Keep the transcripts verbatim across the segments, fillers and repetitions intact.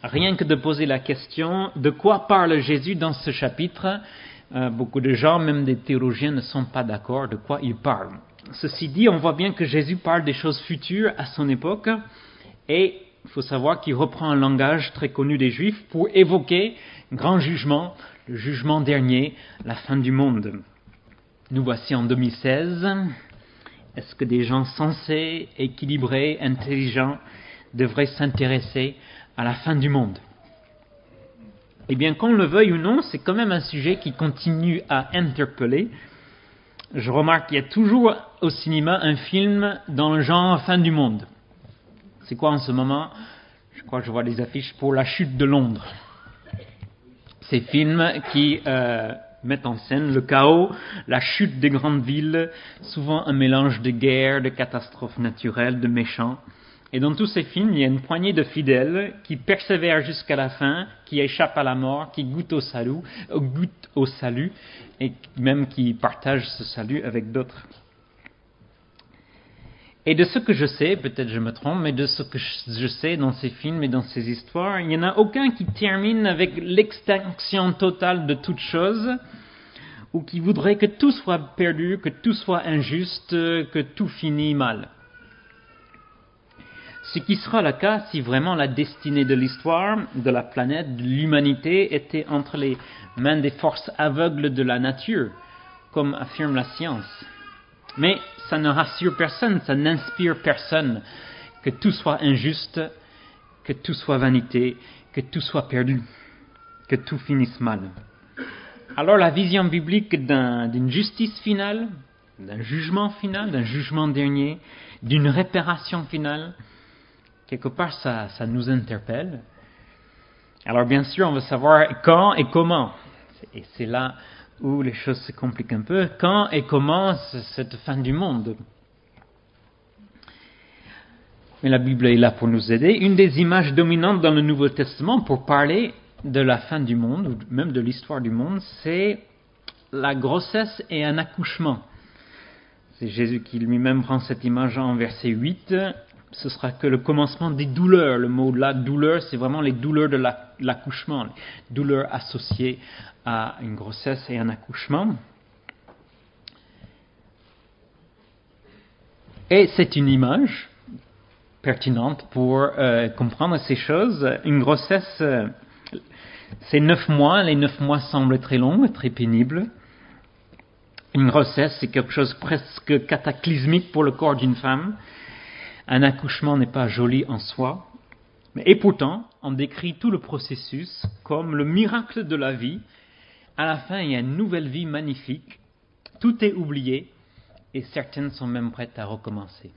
rien que de poser la question de quoi parle Jésus dans ce chapitre, euh, beaucoup de gens, même des théologiens, ne sont pas d'accord de quoi il parle. Ceci dit, on voit bien que Jésus parle des choses futures à son époque, et il faut savoir qu'il reprend un langage très connu des Juifs pour évoquer un grand jugement, le jugement dernier, la fin du monde. Nous voici en deux mille seize. Est-ce que des gens sensés, équilibrés, intelligents devraient s'intéresser à la fin du monde? Eh bien, qu'on le veuille ou non, c'est quand même un sujet qui continue à interpeller. Je remarque qu'il y a toujours au cinéma un film dans le genre fin du monde. C'est quoi en ce moment? Je crois que je vois les affiches pour la chute de Londres. Ces films qui euh, mettent en scène le chaos, la chute des grandes villes, souvent un mélange de guerre, de catastrophes naturelles, de méchants. Et dans tous ces films, il y a une poignée de fidèles qui persévèrent jusqu'à la fin, qui échappent à la mort, qui goûtent au salut, euh, goûtent au salut et même qui partagent ce salut avec d'autres. Et de ce que je sais, peut-être je me trompe, mais de ce que je sais dans ces films et dans ces histoires, il n'y en a aucun qui termine avec l'extinction totale de toute chose, ou qui voudrait que tout soit perdu, que tout soit injuste, que tout finit mal. Ce qui sera le cas si vraiment la destinée de l'histoire, de la planète, de l'humanité était entre les mains des forces aveugles de la nature, comme affirme la science. Mais ça ne rassure personne, ça n'inspire personne que tout soit injuste, que tout soit vanité, que tout soit perdu, que tout finisse mal. Alors la vision biblique d'un, d'une justice finale, d'un jugement final, d'un jugement dernier, d'une réparation finale, quelque part ça, ça nous interpelle. Alors bien sûr on veut savoir quand et comment, et c'est là où les choses se compliquent un peu. Quand et comment cette fin du monde? Mais la Bible est là pour nous aider. Une des images dominantes dans le Nouveau Testament pour parler de la fin du monde, ou même de l'histoire du monde, c'est la grossesse et un accouchement. C'est Jésus qui lui-même prend cette image en verset huit. Ce sera que le commencement des douleurs. Le mot là, douleur, c'est vraiment les douleurs de l'accouchement, les douleurs associées à une grossesse et un accouchement. Et c'est une image pertinente pour euh, comprendre ces choses. Une grossesse, euh, c'est neuf mois. Les neuf mois semblent très longs, très pénibles. Une grossesse, c'est quelque chose presque cataclysmique pour le corps d'une femme. Un accouchement n'est pas joli en soi. Et pourtant, on décrit tout le processus comme le miracle de la vie. À la fin, il y a une nouvelle vie magnifique. Tout est oublié et certaines sont même prêtes à recommencer.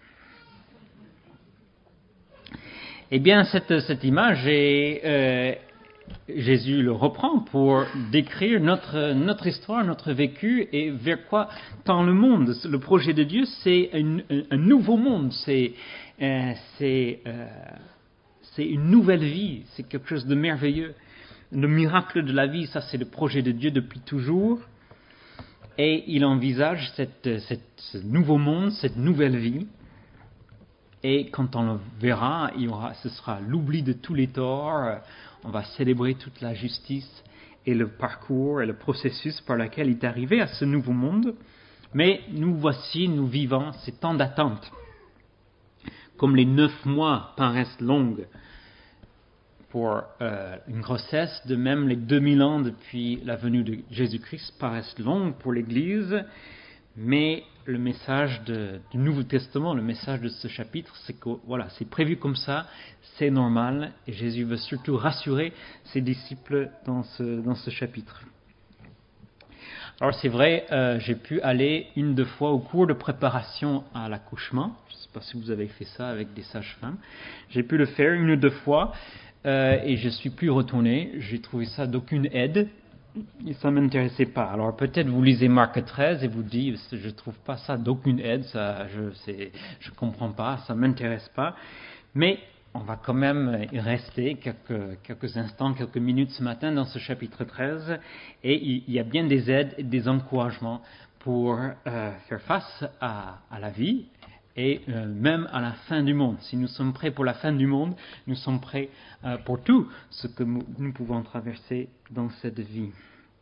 Eh bien, cette, cette image, est, euh, Jésus le reprend pour décrire notre, notre histoire, notre vécu et vers quoi tend le monde. Le projet de Dieu, c'est un, un nouveau monde, c'est, euh, c'est, euh, c'est une nouvelle vie, c'est quelque chose de merveilleux. Le miracle de la vie, ça c'est le projet de Dieu depuis toujours. Et il envisage cette, cette, ce nouveau monde, cette nouvelle vie. Et quand on le verra, il y aura, ce sera l'oubli de tous les torts. On va célébrer toute la justice et le parcours et le processus par lequel il est arrivé à ce nouveau monde. Mais nous voici, nous vivons ces temps d'attente. Comme les neuf mois paraissent longues pour euh, une grossesse, de même les deux mille ans depuis la venue de Jésus-Christ paraissent longues pour l'Église, mais le message de, du Nouveau Testament, le message de ce chapitre, c'est que voilà, c'est prévu comme ça, c'est normal, et Jésus veut surtout rassurer ses disciples dans ce, dans ce chapitre. Alors c'est vrai, euh, j'ai pu aller une deux fois au cours de préparation à l'accouchement, je ne sais pas si vous avez fait ça avec des sages-femmes, j'ai pu le faire une ou deux fois, Euh, et je suis plus retourné, j'ai trouvé ça d'aucune aide, et ça ne m'intéressait pas. Alors peut-être vous lisez Marc treize et vous dites, je ne trouve pas ça d'aucune aide, ça, je ne comprends pas, ça ne m'intéresse pas. Mais on va quand même rester quelques, quelques instants, quelques minutes ce matin dans ce chapitre treize, et il, il y a bien des aides et des encouragements pour euh, faire face à, à la vie, et euh, même à la fin du monde. Si nous sommes prêts pour la fin du monde, nous sommes prêts euh, pour tout ce que nous, nous pouvons traverser dans cette vie.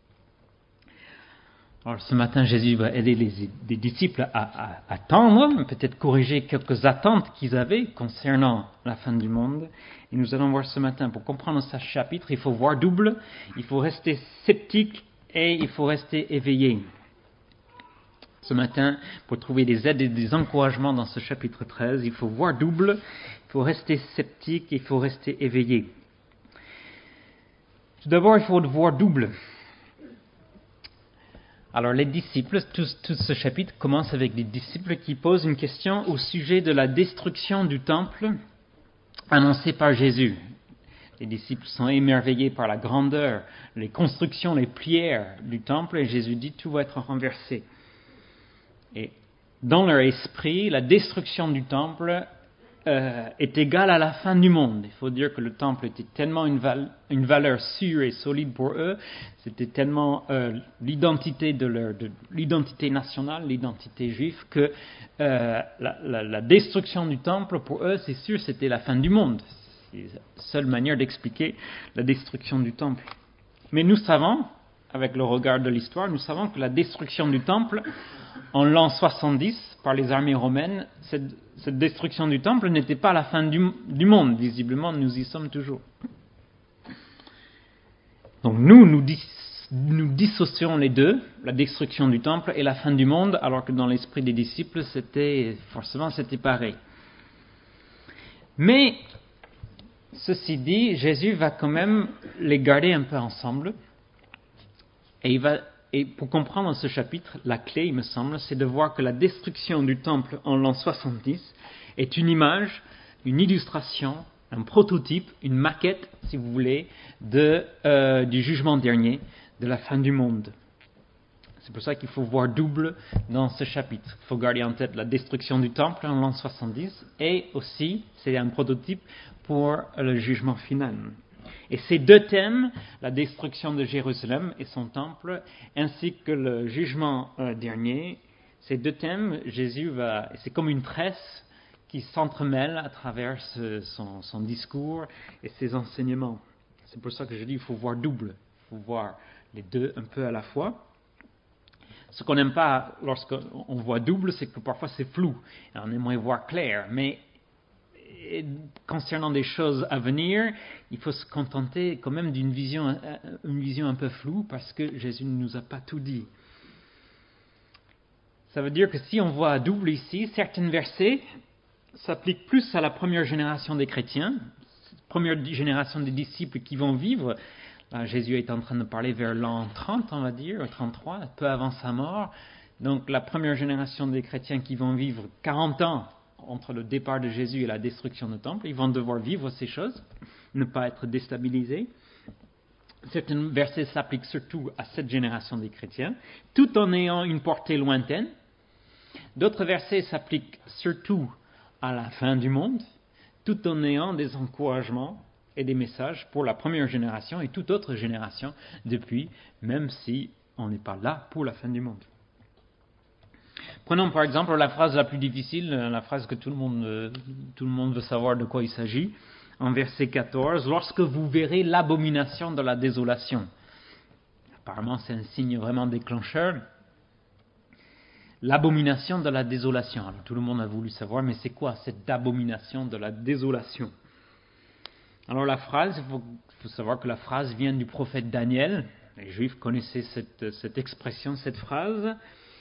Alors ce matin, Jésus va aider les, les disciples à, à attendre, peut-être corriger quelques attentes qu'ils avaient concernant la fin du monde. Et nous allons voir ce matin, pour comprendre ce chapitre, il faut voir double, il faut rester sceptique et il faut rester éveillé. Ce matin, pour trouver des aides et des encouragements dans ce chapitre treize, il faut voir double, il faut rester sceptique, il faut rester éveillé. Tout d'abord, il faut voir double. Alors les disciples, tout, tout ce chapitre commence avec des disciples qui posent une question au sujet de la destruction du temple annoncée par Jésus. Les disciples sont émerveillés par la grandeur, les constructions, les pierres du temple, et Jésus dit tout va être renversé. Et dans leur esprit, la destruction du temple euh, est égale à la fin du monde. Il faut dire que le temple était tellement une, val- une valeur sûre et solide pour eux, c'était tellement euh, l'identité de leur, de, l'identité nationale, l'identité juive, que euh, la, la, la destruction du temple pour eux, c'est sûr, c'était la fin du monde. C'est la seule manière d'expliquer la destruction du temple. Mais nous savons, avec le regard de l'histoire, nous savons que la destruction du temple en l'an soixante-dix par les armées romaines, cette, cette destruction du temple n'était pas la fin du, du monde. Visiblement, nous y sommes toujours. Donc nous, nous, dis, nous dissocions les deux, la destruction du temple et la fin du monde, alors que dans l'esprit des disciples, c'était forcément c'était pareil. Mais, ceci dit, Jésus va quand même les garder un peu ensemble. Et, il va, et pour comprendre ce chapitre, la clé, il me semble, c'est de voir que la destruction du temple en l'an soixante-dix est une image, une illustration, un prototype, une maquette, si vous voulez, de, euh, du jugement dernier, de la fin du monde. C'est pour ça qu'il faut voir double dans ce chapitre. Il faut garder en tête la destruction du temple en l'an soixante-dix et aussi, c'est un prototype pour le jugement final. Et ces deux thèmes, la destruction de Jérusalem et son temple, ainsi que le jugement euh, dernier, ces deux thèmes, Jésus va, c'est comme une tresse qui s'entremêle à travers ce, son, son discours et ses enseignements. C'est pour ça que je dis qu'il faut voir double, il faut voir les deux un peu à la fois. Ce qu'on n'aime pas lorsqu'on voit double, c'est que parfois c'est flou, et on aimerait voir clair, mais et concernant des choses à venir, il faut se contenter quand même d'une vision, une vision un peu floue parce que Jésus ne nous a pas tout dit. Ça veut dire que si on voit à double ici, certains versets s'appliquent plus à la première génération des chrétiens, première génération des disciples qui vont vivre. Là, Jésus est en train de parler vers l'an trente, on va dire, trente-trois, peu avant sa mort. Donc la première génération des chrétiens qui vont vivre quarante ans entre le départ de Jésus et la destruction du temple, ils vont devoir vivre ces choses, ne pas être déstabilisés. Certains versets s'appliquent surtout à cette génération des chrétiens, tout en ayant une portée lointaine. D'autres versets s'appliquent surtout à la fin du monde, tout en ayant des encouragements et des messages pour la première génération et toute autre génération depuis, même si on n'est pas là pour la fin du monde. Prenons par exemple la phrase la plus difficile, la phrase que tout le monde, tout le monde veut savoir de quoi il s'agit, en verset quatorze, « Lorsque vous verrez l'abomination de la désolation ». Apparemment, c'est un signe vraiment déclencheur. L'abomination de la désolation. Alors, tout le monde a voulu savoir, mais c'est quoi cette abomination de la désolation ? Alors la phrase, il faut, faut savoir que la phrase vient du prophète Daniel. Les Juifs connaissaient cette, cette expression, cette phrase.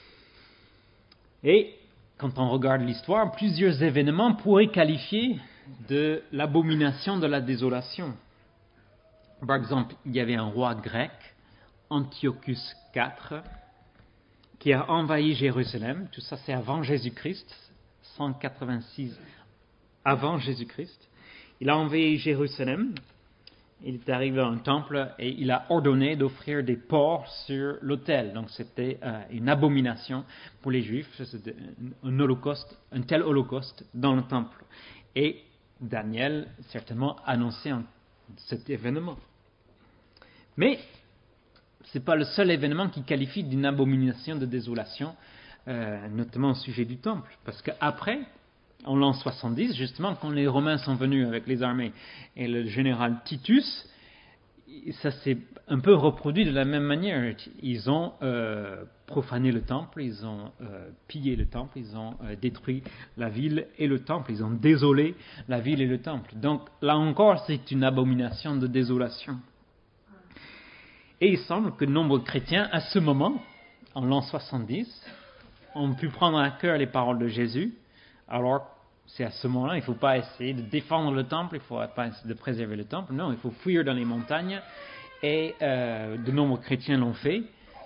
Et quand on regarde l'histoire, plusieurs événements pourraient qualifier de l'abomination de la désolation. Par exemple, il y avait un roi grec, Antiochus quatre, qui a envahi Jérusalem. Tout ça, c'est avant Jésus-Christ, cent quatre-vingt-six avant Jésus-Christ. Il a envahi Jérusalem. Il est arrivé à un temple et il a ordonné d'offrir des porcs sur l'autel. Donc c'était euh, une abomination pour les Juifs, c'était un holocauste, un tel holocauste dans le temple. Et Daniel certainement annonçait un, cet événement. Mais ce n'est pas le seul événement qui qualifie d'une abomination de désolation, euh, notamment au sujet du temple. Parce qu'après, en l'an soixante-dix, justement, quand les Romains sont venus avec les armées et le général Titus, ça s'est un peu reproduit de la même manière. Ils ont euh, profané le temple, ils ont euh, pillé le temple, ils ont euh, détruit la ville et le temple, ils ont désolé la ville et le temple. Donc là encore, c'est une abomination de désolation. Et il semble que de nombreux chrétiens, à ce moment, en l'an soixante-dix, ont pu prendre à cœur les paroles de Jésus. Alors, c'est à ce moment-là, il ne faut pas essayer de défendre le temple, il ne faut pas essayer de préserver le temple. Non, il faut fuir dans les montagnes. Et euh, de nombreux chrétiens l'ont fait.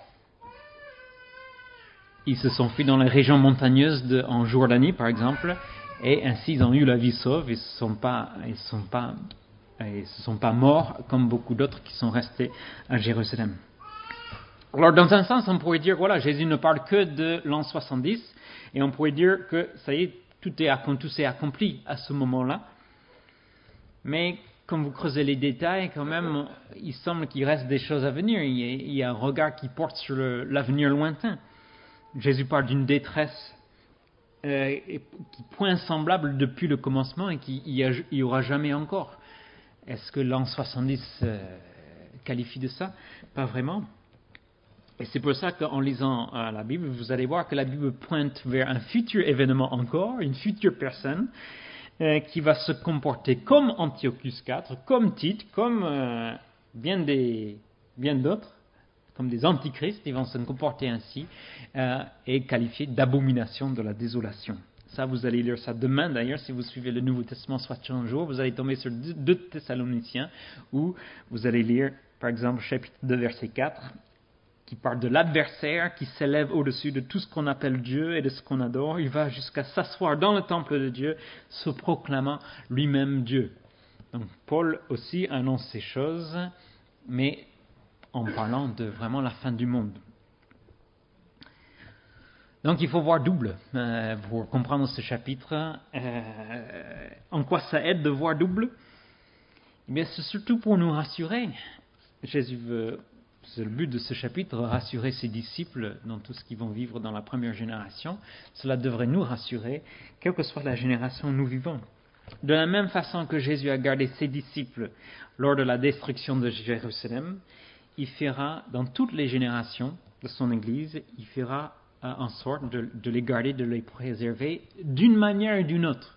Ils se sont fuis dans les régions montagneuses de, en Jordanie, par exemple, et ainsi ils ont eu la vie sauve. Ils ne sont pas, ils sont pas, ils se sont pas morts comme beaucoup d'autres qui sont restés à Jérusalem. Alors, dans un sens, on pourrait dire, voilà, Jésus ne parle que de l'an soixante-dix, et on pourrait dire que ça y est, tout, est, tout s'est accompli à ce moment-là. Mais quand vous creusez les détails, quand même, il semble qu'il reste des choses à venir. Il y a, il y a un regard qui porte sur le, l'avenir lointain. Jésus parle d'une détresse euh, qui point semblable depuis le commencement et qu'il n'y aura jamais encore. Est-ce que l'an soixante-dix euh, qualifie de ça? Pas vraiment. Et c'est pour ça qu'en lisant euh, la Bible, vous allez voir que la Bible pointe vers un futur événement encore, une future personne euh, qui va se comporter comme Antiochus quatre, comme Tite, comme euh, bien, des, bien d'autres, comme des antichrists. Ils vont se comporter ainsi euh, et qualifiés d'abomination de la désolation. Ça, vous allez lire ça demain d'ailleurs, si vous suivez le Nouveau Testament, soit un jour, vous allez tomber sur deux Thessaloniciens où vous allez lire, par exemple, chapitre deux, verset quatre, qui parle de l'adversaire qui s'élève au-dessus de tout ce qu'on appelle Dieu et de ce qu'on adore. Il va jusqu'à s'asseoir dans le temple de Dieu, se proclamant lui-même Dieu. Donc Paul aussi annonce ces choses, mais en parlant de vraiment la fin du monde. Donc il faut voir double euh, pour comprendre ce chapitre. Euh, en quoi ça aide de voir double? Eh bien, c'est surtout pour nous rassurer. Jésus veut... C'est le but de ce chapitre, rassurer ses disciples dans tout ce qu'ils vont vivre dans la première génération. Cela devrait nous rassurer, quelle que soit la génération où nous vivons. De la même façon que Jésus a gardé ses disciples lors de la destruction de Jérusalem, il fera dans toutes les générations de son Église, il fera en sorte de, de les garder, de les préserver d'une manière ou d'une autre.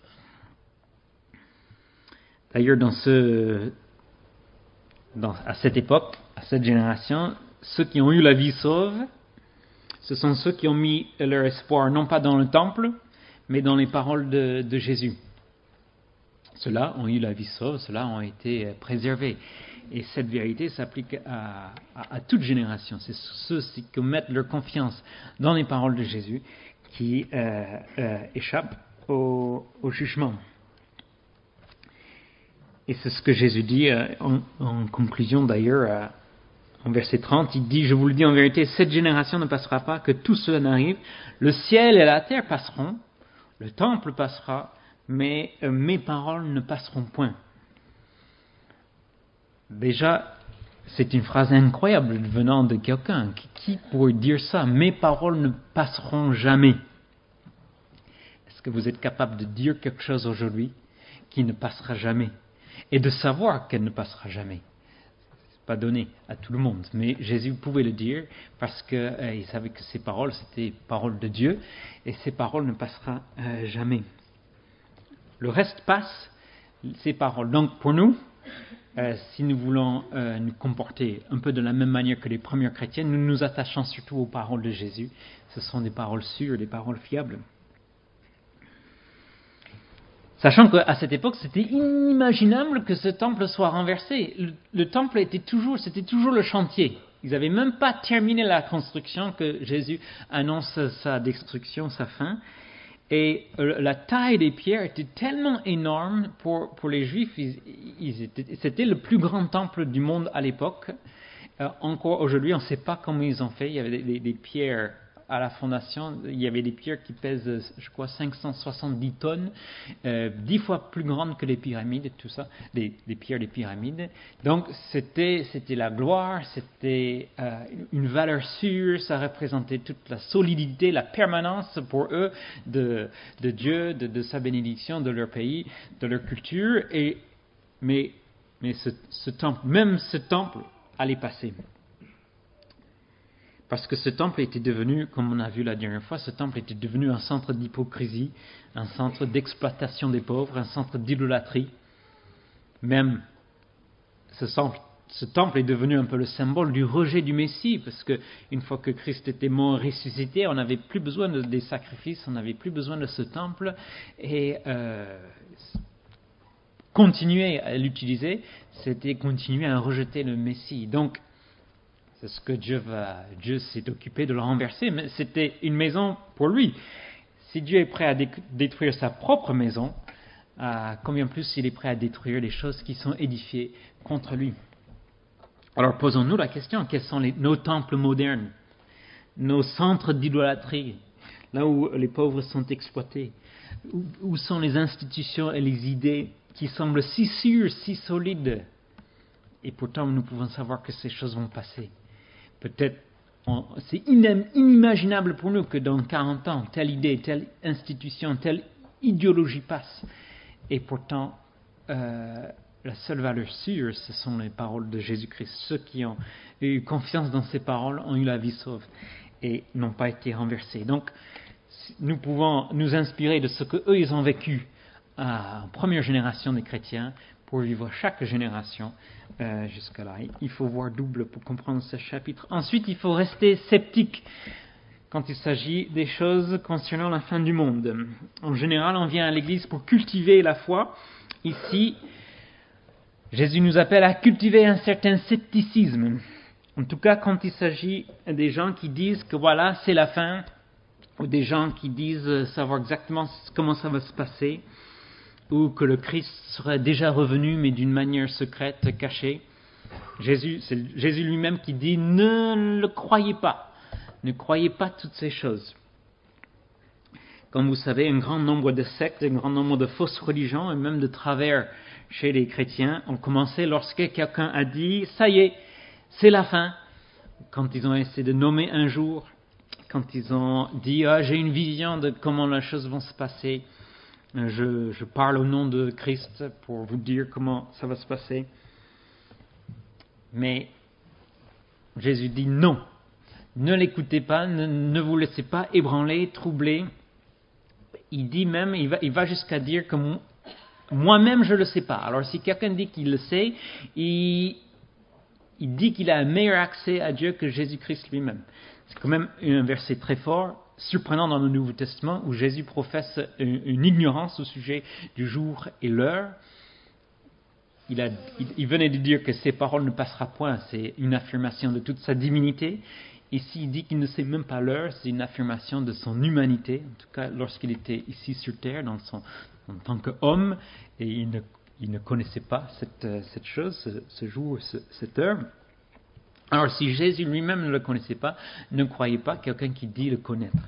D'ailleurs, dans ce, dans, à cette époque, à cette génération, ceux qui ont eu la vie sauve, ce sont ceux qui ont mis leur espoir non pas dans le temple, mais dans les paroles de, de Jésus. Ceux-là ont eu la vie sauve, ceux-là ont été préservés. Et cette vérité s'applique à, à, à toute génération. C'est ceux qui mettent leur confiance dans les paroles de Jésus qui euh, euh, échappent au, au jugement. Et c'est ce que Jésus dit euh, en, en conclusion d'ailleurs, euh, en verset trente, il dit « Je vous le dis en vérité, cette génération ne passera pas, que tout cela n'arrive. Le ciel et la terre passeront, le temple passera, mais euh, mes paroles ne passeront point. » Déjà, c'est une phrase incroyable venant de quelqu'un. Qui pourrait dire ça? Mes paroles ne passeront jamais. Est-ce que vous êtes capable de dire quelque chose aujourd'hui qui ne passera jamais? Et de savoir qu'elle ne passera jamais. Ce n'est pas donné à tout le monde. Mais Jésus pouvait le dire parce qu'il euh, savait que ces paroles, c'était paroles de Dieu. Et ces paroles ne passeront euh, jamais. Le reste passe, ces paroles. Donc pour nous, Euh, si nous voulons euh, nous comporter un peu de la même manière que les premiers chrétiens, nous nous attachons surtout aux paroles de Jésus. Ce sont des paroles sûres, des paroles fiables. Sachant qu'à cette époque, c'était inimaginable que ce temple soit renversé. Le, le temple était toujours, c'était toujours le chantier. Ils n'avaient même pas terminé la construction que Jésus annonce sa destruction, sa fin. Et la taille des pierres était tellement énorme pour, pour les Juifs. Ils, ils étaient, c'était le plus grand temple du monde à l'époque. Euh, encore aujourd'hui, on ne sait pas comment ils ont fait. Il y avait des, des, des pierres à la fondation, il y avait des pierres qui pèsent, je crois, cinq cent soixante-dix tonnes, euh, dix fois plus grandes que les pyramides et tout ça, les, les pierres des pyramides. Donc c'était, c'était la gloire, c'était euh, une valeur sûre, ça représentait toute la solidité, la permanence pour eux de, de Dieu, de, de sa bénédiction, de leur pays, de leur culture. Et, mais mais ce, ce temple, même ce temple allait passer. Parce que ce temple était devenu, comme on a vu la dernière fois, ce temple était devenu un centre d'hypocrisie, un centre d'exploitation des pauvres, un centre d'idolâtrie. Même ce temple, ce temple est devenu un peu le symbole du rejet du Messie, parce que une fois que Christ était mort et ressuscité, on n'avait plus besoin de, des sacrifices, on n'avait plus besoin de ce temple, et euh, continuer à l'utiliser, c'était continuer à rejeter le Messie. Donc, c'est ce que Dieu, va, Dieu s'est occupé de le renverser, mais c'était une maison pour lui. Si Dieu est prêt à dé- détruire sa propre maison, euh, combien plus il est prêt à détruire les choses qui sont édifiées contre lui. Alors posons-nous la question, quels sont les, nos temples modernes, nos centres d'idolâtrie, là où les pauvres sont exploités, où, où sont les institutions et les idées qui semblent si sûres, si solides, et pourtant nous pouvons savoir que ces choses vont passer. Peut-être, on, c'est inimaginable pour nous que dans quarante ans, telle idée, telle institution, telle idéologie passe. Et pourtant, euh, la seule valeur sûre, ce sont les paroles de Jésus-Christ. Ceux qui ont eu confiance dans ces paroles ont eu la vie sauve et n'ont pas été renversés. Donc, nous pouvons nous inspirer de ce qu'eux, ils ont vécu en première génération des chrétiens pour vivre chaque génération euh, jusqu'à là. Il faut voir double pour comprendre ce chapitre. Ensuite, il faut rester sceptique quand il s'agit des choses concernant la fin du monde. En général, on vient à l'église pour cultiver la foi. Ici, Jésus nous appelle à cultiver un certain scepticisme. En tout cas, quand il s'agit des gens qui disent que voilà, c'est la fin, ou des gens qui disent savoir exactement comment ça va se passer, ou que le Christ serait déjà revenu, mais d'une manière secrète, cachée. Jésus, c'est Jésus lui-même qui dit « Ne le croyez pas, ne croyez pas toutes ces choses ». Comme vous savez, un grand nombre de sectes, un grand nombre de fausses religions, et même de travers chez les chrétiens, ont commencé lorsque quelqu'un a dit « Ça y est, c'est la fin ». Quand ils ont essayé de nommer un jour, quand ils ont dit ah, « J'ai une vision de comment les choses vont se passer ». Je, je parle au nom de Christ pour vous dire comment ça va se passer. Mais Jésus dit non. Ne l'écoutez pas, ne, ne vous laissez pas ébranler, troubler. Il dit même, il va, il va jusqu'à dire que moi-même je ne le sais pas. Alors si quelqu'un dit qu'il le sait, il, il dit qu'il a un meilleur accès à Dieu que Jésus-Christ lui-même. C'est quand même un verset très fort, surprenant dans le Nouveau Testament, où Jésus professe une, une ignorance au sujet du jour et l'heure. Il, a, il, il venait de dire que ses paroles ne passera point, c'est une affirmation de toute sa divinité. Ici, il dit qu'il ne sait même pas l'heure, c'est une affirmation de son humanité, en tout cas lorsqu'il était ici sur terre, dans son, en tant qu'homme, et il ne, il ne connaissait pas cette, cette chose, ce, ce jour, ce, cette heure. Alors, si Jésus lui-même ne le connaissait pas, ne croyez pas quelqu'un qui dit le connaître.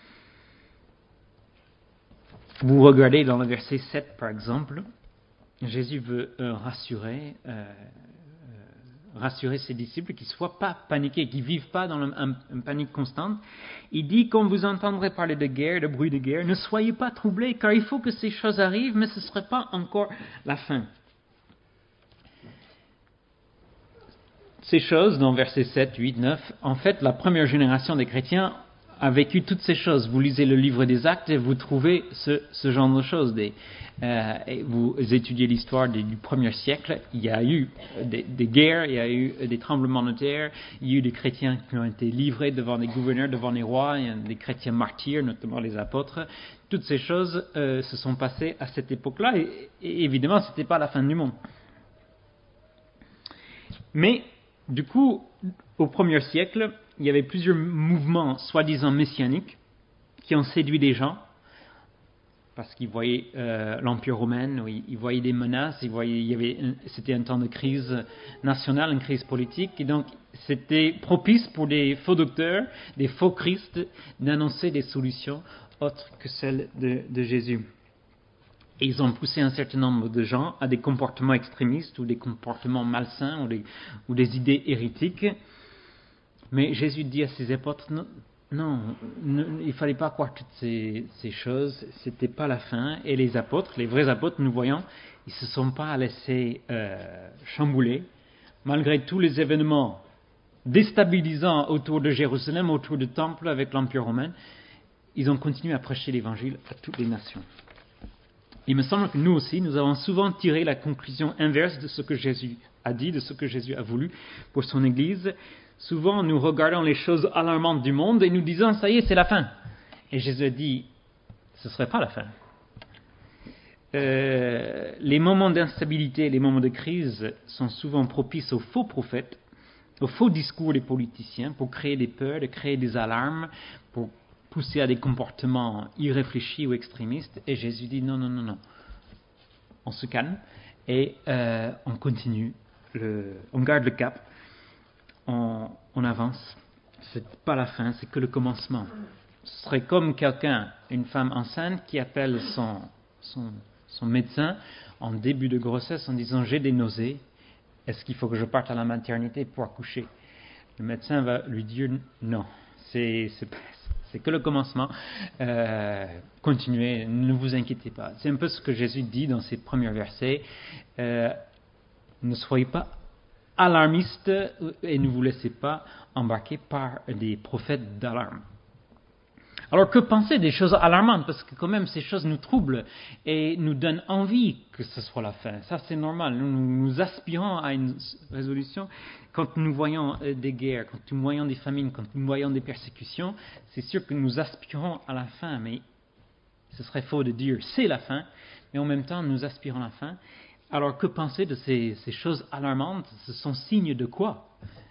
Vous regardez dans le verset sept, par exemple, Jésus veut euh, rassurer, euh, euh, rassurer ses disciples qu'ils ne soient pas paniqués, qu'ils ne vivent pas dans le, un, une panique constante. Il dit, quand vous entendrez parler de guerre, de bruit de guerre, ne soyez pas troublés, car il faut que ces choses arrivent, mais ce ne serait pas encore la fin. Ces choses, dans versets sept, huit, neuf, en fait, la première génération des chrétiens a vécu toutes ces choses. Vous lisez le livre des Actes et vous trouvez ce, ce genre de choses. Des, euh, et vous étudiez l'histoire des, du premier siècle, il y a eu des, des guerres, il y a eu des tremblements de terre, il y a eu des chrétiens qui ont été livrés devant des gouverneurs, devant les rois, il y a des chrétiens martyrs, notamment les apôtres. Toutes ces choses euh, se sont passées à cette époque-là et, et évidemment, ce n'était pas la fin du monde. Mais du coup, au premier siècle, il y avait plusieurs mouvements soi-disant messianiques qui ont séduit des gens parce qu'ils voyaient euh, l'Empire romain, ils, ils voyaient des menaces, ils voyaient, il y avait, c'était un temps de crise nationale, une crise politique, et donc c'était propice pour des faux docteurs, des faux Christ, d'annoncer des solutions autres que celles de, de Jésus. Et ils ont poussé un certain nombre de gens à des comportements extrémistes ou des comportements malsains ou des, ou des idées hérétiques. Mais Jésus dit à ses apôtres, non, non ne, il ne fallait pas croire toutes ces, ces choses, ce n'était pas la fin. Et les apôtres, les vrais apôtres, nous voyons, ils ne se sont pas laissés euh, chambouler, malgré tous les événements déstabilisants autour de Jérusalem, autour du temple avec l'Empire romain. Ils ont continué à prêcher l'Évangile à toutes les nations. Il me semble que nous aussi, nous avons souvent tiré la conclusion inverse de ce que Jésus a dit, de ce que Jésus a voulu pour son Église. Souvent, nous regardons les choses alarmantes du monde et nous disons, ça y est, c'est la fin. Et Jésus a dit, ce ne serait pas la fin. Euh, les moments d'instabilité, les moments de crise sont souvent propices aux faux prophètes, aux faux discours des politiciens pour créer des peurs, de créer des alarmes, pour pousser à des comportements irréfléchis ou extrémistes. Et Jésus dit non, non, non, non. On se calme et euh, on continue, le, on garde le cap, on, on avance. C'est pas la fin, c'est que le commencement. Ce serait comme quelqu'un, une femme enceinte, qui appelle son, son, son médecin en début de grossesse en disant j'ai des nausées, est-ce qu'il faut que je parte à la maternité pour accoucher? Le médecin va lui dire non, c'est, c'est, c'est que le commencement, euh, continuez, ne vous inquiétez pas. C'est un peu ce que Jésus dit dans ses premiers versets, euh, ne soyez pas alarmistes et ne vous laissez pas embarquer par des prophètes d'alarme. Alors que penser des choses alarmantes? Parce que quand même ces choses nous troublent et nous donnent envie que ce soit la fin. Ça c'est normal, nous, nous aspirons à une résolution. Quand nous voyons des guerres, quand nous voyons des famines, quand nous voyons des persécutions, c'est sûr que nous aspirons à la fin, mais ce serait faux de dire c'est la fin, mais en même temps nous aspirons à la fin. Alors que penser de ces, ces choses alarmantes? Ce sont signes de quoi?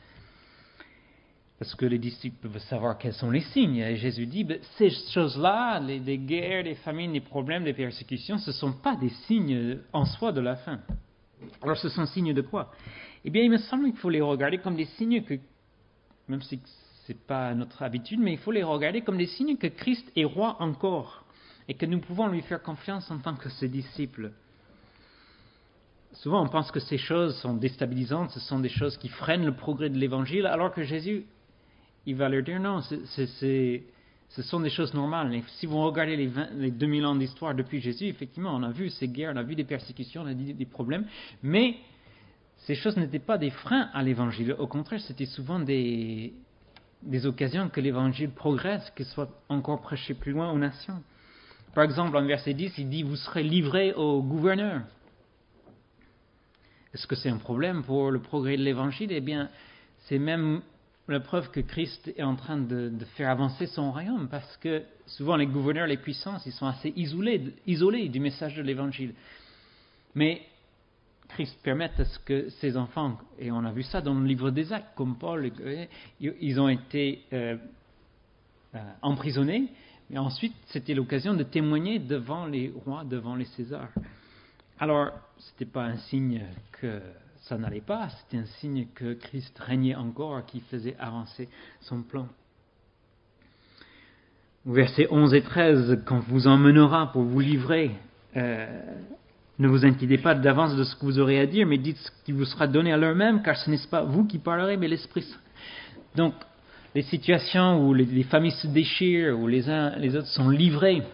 Parce que les disciples veulent savoir quels sont les signes. Et Jésus dit, ben, ces choses-là, les, les guerres, les famines, les problèmes, les persécutions, ce ne sont pas des signes en soi de la fin. Alors ce sont signes de quoi? Eh bien, il me semble qu'il faut les regarder comme des signes que, même si ce n'est pas notre habitude, mais il faut les regarder comme des signes que Christ est roi encore et que nous pouvons lui faire confiance en tant que ses disciples. Souvent, on pense que ces choses sont déstabilisantes, ce sont des choses qui freinent le progrès de l'Évangile, alors que Jésus, il va leur dire non, c'est, c'est, c'est, ce sont des choses normales. Et si vous regardez les, vingt, les deux mille ans d'histoire depuis Jésus, effectivement, on a vu ces guerres, on a vu des persécutions, on a vu des problèmes, mais ces choses n'étaient pas des freins à l'Évangile. Au contraire, c'était souvent des, des occasions que l'Évangile progresse, qu'il soit encore prêché plus loin aux nations. Par exemple, en verset dix, il dit « Vous serez livrés au gouverneur ». Est-ce que c'est un problème pour le progrès de l'Évangile? Eh bien, c'est même la preuve que Christ est en train de, de faire avancer son royaume, parce que souvent les gouverneurs, les puissances, ils sont assez isolés, isolés du message de l'Évangile. Mais Christ permet à ce que ces enfants, et on a vu ça dans le livre des Actes, comme Paul, ils ont été euh, euh, emprisonnés, mais ensuite c'était l'occasion de témoigner devant les rois, devant les Césars. Alors, ce n'était pas un signe que ça n'allait pas, c'était un signe que Christ régnait encore, qui faisait avancer son plan. Versets onze et treize, quand vous emmènera pour vous livrer, euh, ne vous inquiétez pas d'avance de ce que vous aurez à dire, mais dites ce qui vous sera donné à l'heure même, car ce n'est pas vous qui parlerez, mais l'Esprit Saint. Donc, les situations où les, les familles se déchirent, où les uns les autres sont livrés,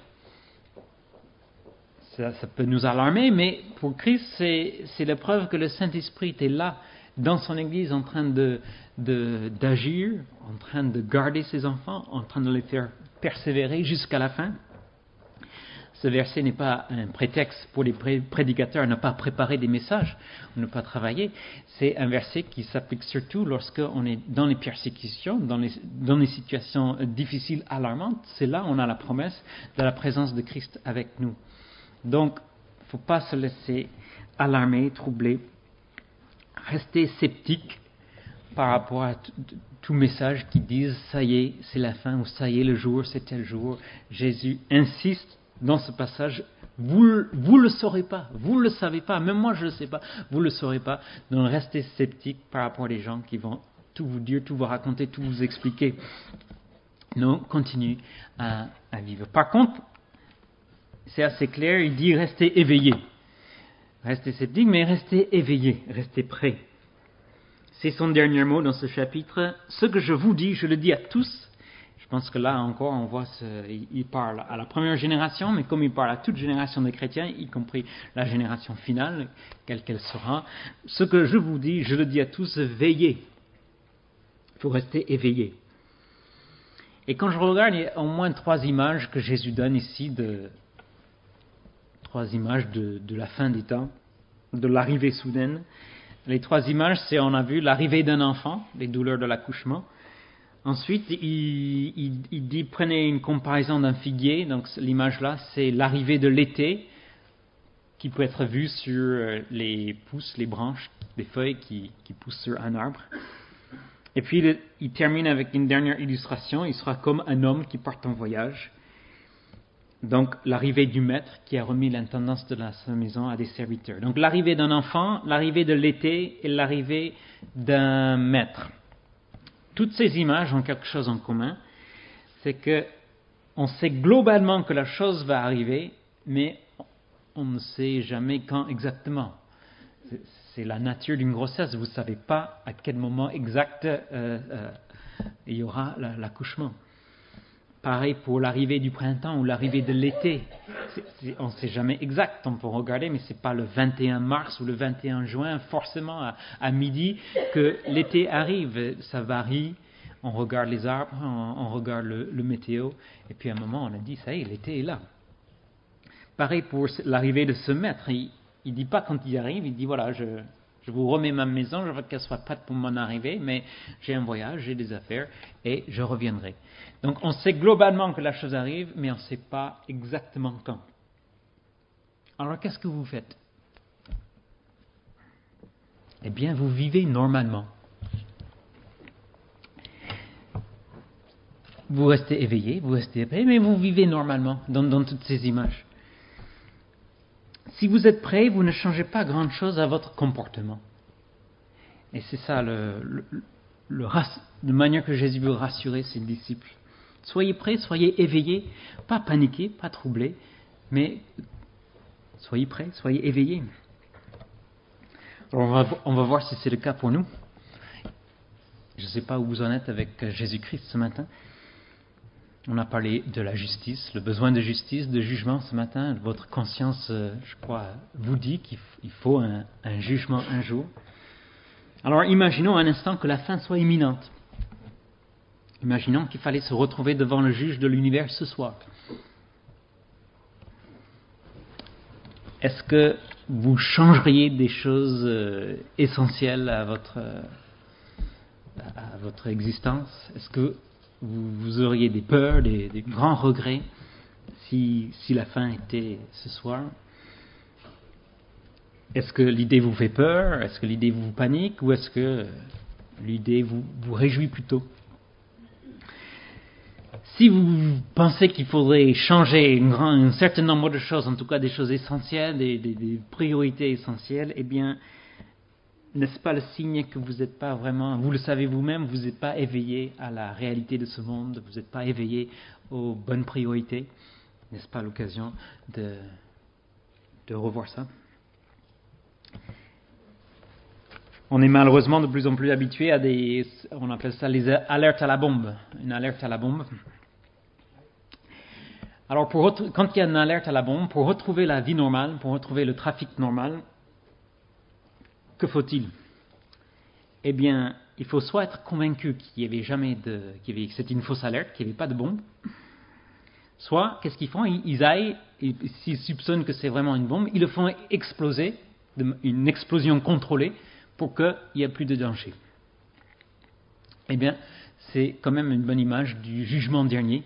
Ça, ça peut nous alarmer, mais pour Christ, c'est, c'est la preuve que le Saint-Esprit est là, dans son Église, en train de, de, d'agir, en train de garder ses enfants, en train de les faire persévérer jusqu'à la fin. Ce verset n'est pas un prétexte pour les prédicateurs à ne pas préparer des messages, à ne pas travailler. C'est un verset qui s'applique surtout lorsqu'on est dans les persécutions, dans les, dans les situations difficiles, alarmantes. C'est là où on a la promesse de la présence de Christ avec nous. Donc, il ne faut pas se laisser alarmer, troubler, rester sceptique par rapport à t- t- tout message qui dise « ça y est, c'est la fin » ou « ça y est, le jour, c'est tel jour ». Jésus insiste dans ce passage, vous ne le saurez pas, vous ne le savez pas, même moi je ne le sais pas, vous ne le saurez pas. Donc restez sceptiques par rapport à des gens qui vont tout vous dire, tout vous raconter, tout vous expliquer. Non, continuez à, à vivre. Par contre, c'est assez clair, il dit restez éveillés. Restez sceptiques, mais restez éveillés, restez prêts. C'est son dernier mot dans ce chapitre. Ce que je vous dis, je le dis à tous. Je pense que là encore, on voit, ce, il parle à la première génération, mais comme il parle à toute génération de chrétiens, y compris la génération finale, quelle qu'elle sera. Ce que je vous dis, je le dis à tous, veillez. Il faut rester éveillé. Et quand je regarde, il y a au moins trois images que Jésus donne ici, de, trois images de, de la fin des temps, de l'arrivée soudaine. Les trois images, c'est, on a vu, l'arrivée d'un enfant, les douleurs de l'accouchement. Ensuite, il, il, il dit, prenez une comparaison d'un figuier. Donc l'image là, c'est l'arrivée de l'été, qui peut être vue sur les pousses, les branches, les feuilles qui, qui poussent sur un arbre. Et puis il, il termine avec une dernière illustration. Il sera comme un homme qui part en voyage. Donc l'arrivée du maître qui a remis l'intendance de la, sa maison à des serviteurs. Donc l'arrivée d'un enfant, l'arrivée de l'été et l'arrivée d'un maître. Toutes ces images ont quelque chose en commun, c'est que on sait globalement que la chose va arriver, mais on ne sait jamais quand exactement. C'est, c'est la nature d'une grossesse, vous ne savez pas à quel moment exact euh, euh, il y aura la, l'accouchement. Pareil pour l'arrivée du printemps ou l'arrivée de l'été. C'est, c'est, on ne sait jamais exact, on peut regarder, mais ce n'est pas le vingt et un mars ou le vingt et un juin, forcément à, à midi, que l'été arrive. Ça varie, on regarde les arbres, on, on regarde le, le météo, et puis à un moment on a dit, ça y est, l'été est là. Pareil pour l'arrivée de ce maître, il ne dit pas quand il arrive, il dit, voilà, je, je vous remets ma maison, je veux qu'elle soit prête pour mon arrivée, mais j'ai un voyage, j'ai des affaires, et je reviendrai. Donc on sait globalement que la chose arrive, mais on ne sait pas exactement quand. Alors qu'est-ce que vous faites? Eh bien, vous vivez normalement. Vous restez éveillé, vous restez prêt, mais vous vivez normalement dans, dans toutes ces images. Si vous êtes prêt, vous ne changez pas grand-chose à votre comportement. Et c'est ça le, le, le, la manière que Jésus veut rassurer ses disciples. Soyez prêts, soyez éveillés, pas paniqués, pas troublés, mais soyez prêts, soyez éveillés. Alors on va, on va voir si c'est le cas pour nous. Je ne sais pas où vous en êtes avec Jésus-Christ ce matin. On a parlé de la justice, le besoin de justice, de jugement ce matin. Votre conscience, je crois, vous dit qu'il faut un, un jugement un jour. Alors imaginons un instant que la fin soit imminente. Imaginons qu'il fallait se retrouver devant le juge de l'univers ce soir. Est-ce que vous changeriez des choses euh, essentielles à votre, euh, à votre existence? Est-ce que vous, vous auriez des peurs, des, des grands regrets si, si la fin était ce soir? Est-ce que l'idée vous fait peur? Est-ce que l'idée vous panique? Ou est-ce que l'idée vous, vous réjouit plutôt? Si vous pensez qu'il faudrait changer un, grand, un certain nombre de choses, en tout cas des choses essentielles, des, des, des priorités essentielles, eh bien, n'est-ce pas le signe que vous n'êtes pas vraiment, vous le savez vous-même, vous n'êtes pas éveillé à la réalité de ce monde, vous n'êtes pas éveillé aux bonnes priorités? N'est-ce pas l'occasion de, de revoir ça? On est malheureusement de plus en plus habitué à des, on appelle ça les alertes à la bombe, une alerte à la bombe. Alors, pour, quand il y a une alerte à la bombe, pour retrouver la vie normale, pour retrouver le trafic normal, que faut-il? Eh bien, il faut soit être convaincu qu'il n'y avait jamais de, qu'il y avait, que c'était une fausse alerte, qu'il n'y avait pas de bombe, soit, qu'est-ce qu'ils font? Ils, ils aillent, et s'ils soupçonnent que c'est vraiment une bombe, ils le font exploser, une explosion contrôlée, pour qu'il n'y ait plus de danger. Eh bien, c'est quand même une bonne image du jugement dernier.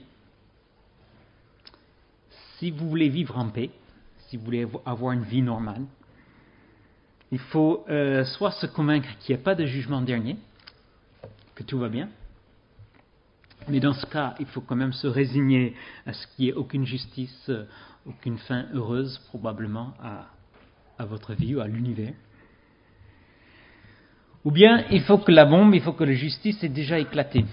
Si vous voulez vivre en paix, si vous voulez avoir une vie normale, il faut euh, soit se convaincre qu'il n'y a pas de jugement dernier, que tout va bien, mais dans ce cas, il faut quand même se résigner à ce qu'il n'y ait aucune justice, aucune fin heureuse probablement à, à votre vie ou à l'univers. Ou bien il faut que la bombe, il faut que la justice ait déjà éclaté.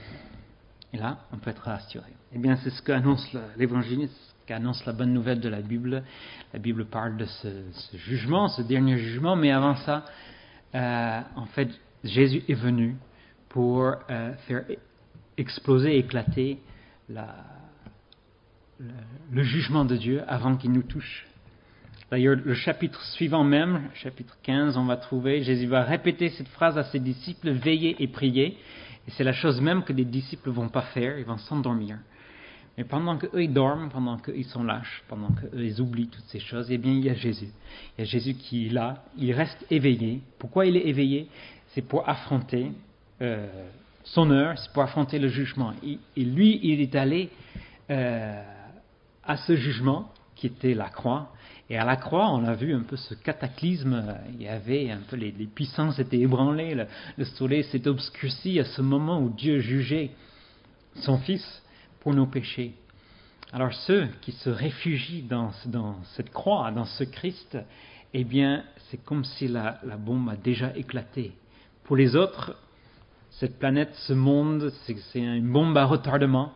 Et là, on peut être rassuré. Eh bien, c'est ce qu'annonce l'Évangile, ce qu'annonce la bonne nouvelle de la Bible. La Bible parle de ce, ce jugement, ce dernier jugement, mais avant ça, euh, en fait, Jésus est venu pour euh, faire exploser, éclater la, le, le jugement de Dieu avant qu'il nous touche. D'ailleurs, le chapitre suivant même, chapitre quinze, on va trouver, Jésus va répéter cette phrase à ses disciples, veillez et priez. Et c'est la chose même que les disciples ne vont pas faire, ils vont s'endormir. Mais pendant qu'eux ils dorment, pendant qu'eux ils sont lâches, pendant qu'eux ils oublient toutes ces choses, eh bien il y a Jésus. Il y a Jésus qui est là, il reste éveillé. Pourquoi il est éveillé? C'est pour affronter euh, son heure, c'est pour affronter le jugement. Et, et lui, il est allé euh, à ce jugement qui était la croix. Et à la croix, on a vu un peu ce cataclysme, il y avait un peu les, les puissances étaient ébranlées, le, le soleil s'est obscurci à ce moment où Dieu jugeait son Fils pour nos péchés. Alors ceux qui se réfugient dans, dans cette croix, dans ce Christ, eh bien c'est comme si la, la bombe a déjà éclaté. Pour les autres, cette planète, ce monde, c'est, c'est une bombe à retardement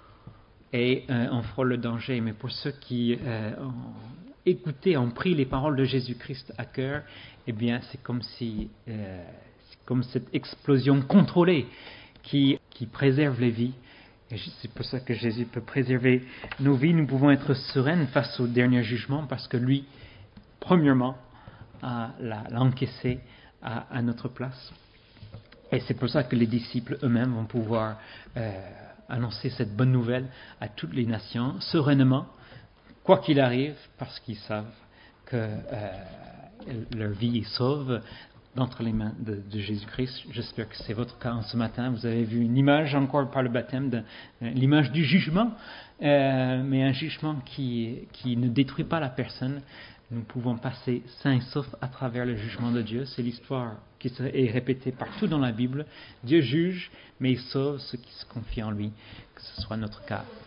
et euh, on frôle le danger. Mais pour ceux qui euh, ont écouté, ont pris les paroles de Jésus-Christ à cœur, eh bien c'est comme si, euh, c'est comme cette explosion contrôlée qui, qui préserve les vies. Et c'est pour ça que Jésus peut préserver nos vies. Nous pouvons être sereins face au dernier jugement parce que lui, premièrement, a, l'a, l'a encaissé à, à notre place. Et c'est pour ça que les disciples eux-mêmes vont pouvoir euh, annoncer cette bonne nouvelle à toutes les nations, sereinement, quoi qu'il arrive, parce qu'ils savent que euh, leur vie est sauve d'entre les mains de, de Jésus-Christ. J'espère que c'est votre cas en ce matin. Vous avez vu une image encore par le baptême, de, euh, l'image du jugement, euh, mais un jugement qui, qui ne détruit pas la personne. Nous pouvons passer sains et saufs à travers le jugement de Dieu. C'est l'histoire qui est répétée partout dans la Bible. Dieu juge, mais il sauve ceux qui se confient en lui, que ce soit notre cas.